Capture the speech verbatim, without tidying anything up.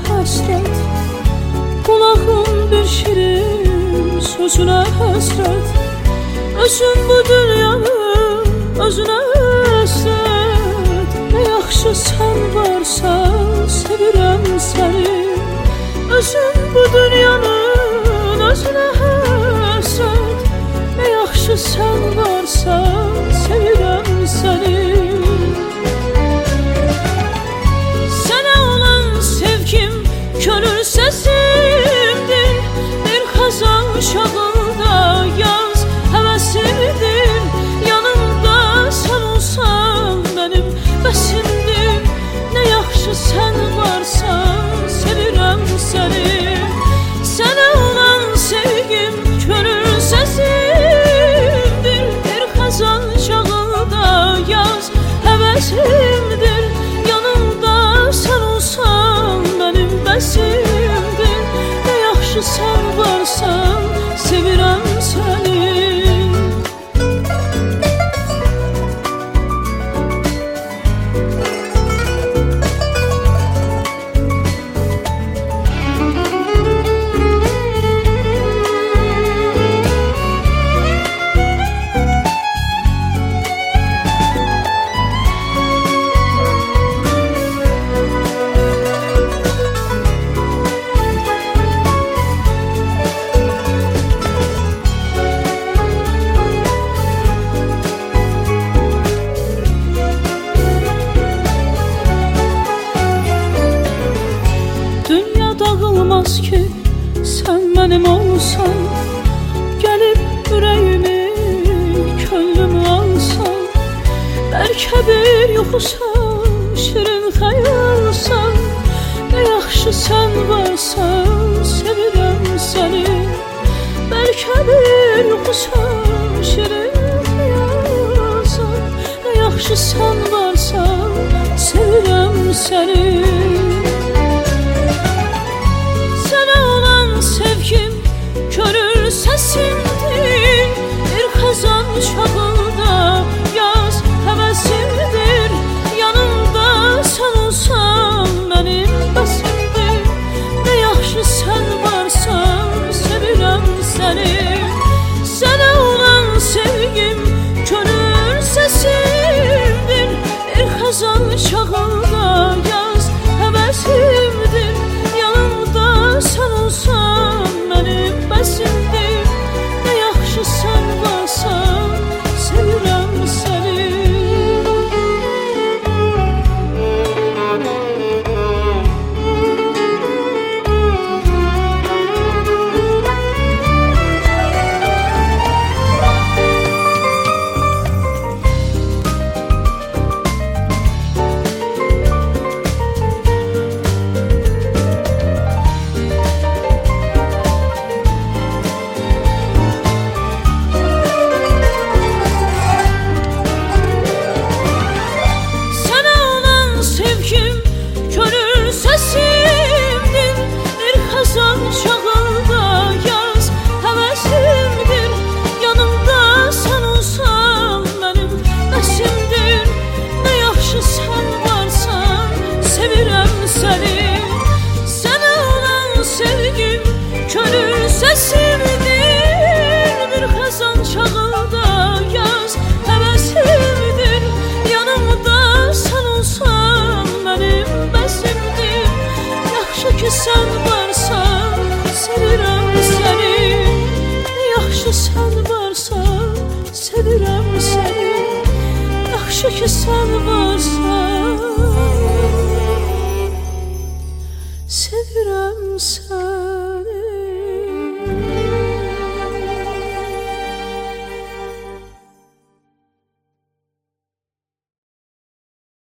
həsrət, qulağım bir şirin sözünə həsrət. Özüm bu dünyanın özünə həsrət. Nə yaxşı sən varsan, sevirəm səni. Özüm bu dünyanın özünə həsrət. Nə yaxşı sən varsan, sevirəm səni. Sənə olan sevgim könül səsimdir. Bir xəzan şağında yaz həvəsimdir. Yanımda sən olsan mənim bəsimdir. Nə yaxşı sən varsan, sevirəm səni. Sənə olan sevgim könül səsimdir. Bir xəzan şağında yaz həvəsimdir. Yanımda sən olsan mənim bəsimdir. Nə yaxşı sən varsan, sevirəm səni. Dağılmaz ki sən mənim olsan, gəlib ürəyimi, könlümü alsan. Bəlkə bir yuxusan, şirin xəyalsan. Nə yaxşı sən varsan, sevirəm səni. Bəlkə bir yuxusan, şirin xəyalsan. Nə yaxşı sən varsan, sevirəm səni. Sevgim könül səsimdir. Bir xəzan şağında yaz həvəsimdir. Yanımda sən olsan mənim bəsimdir. Nə yaxşı sən varsan, sevirəm səni. Sənə olan sevgim könül səsimdir. Bir xəzan şağında yaz həvəsimdir. Yanımda sən olsan mənim bəsimdir. Nə yaxşı sən varsan, sevirəm səni. Sənə olan sevgim könül səsimdir. Bir xəzan şağında yaz həvəsimdir. Yanımda sən olsan mənim bəsimdir. Yaxşı ki sən varsan, sevirəm səni. Yaxşı sən varsan, sevirəm səni. Yaxşı ki sən varsan, sevirəm səni.